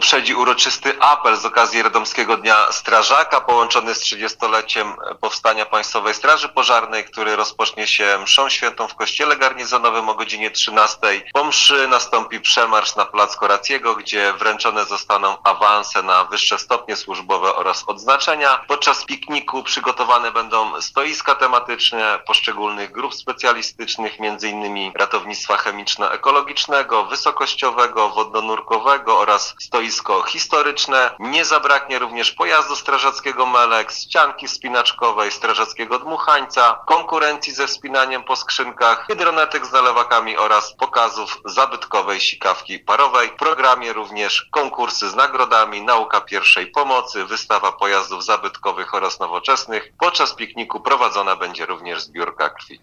uprzedzi uroczysty apel z okazji Radomskiego Dnia Strażaka, połączony z 30-leciem powstania Państwowej Straży Pożarnej, który rozpocznie się mszą świętą w kościele garnizonowym o godzinie 13. Po mszy nastąpi przemarsz na plac Korackiego, gdzie wręczone zostaną awanse na wyższe stopnie służbowe oraz odznaczenia. Podczas pikniku przygotowane będą stoiska tematyczne poszczególnych grup specjalistycznych, m.in. ratownictwa chemiczno-ekologicznego, wysokościowego, wodno-nurkowego oraz stoisko historyczne. Nie zabraknie również pojazdu strażackiego Melek, ścianki wspinaczkowej, strażackiego dmuchańca, konkurencji ze wspinaniem po skrzynkach, hydronetek z nalewakami oraz pokazów zabytkowej sikawki parowej. W programie również konkursy z nagrodami, nauka pierwszej pomocy, wystawa pojazdów zabytkowych oraz nowoczesnych. Podczas pikniku prowadzona będzie również zbiórka krwi.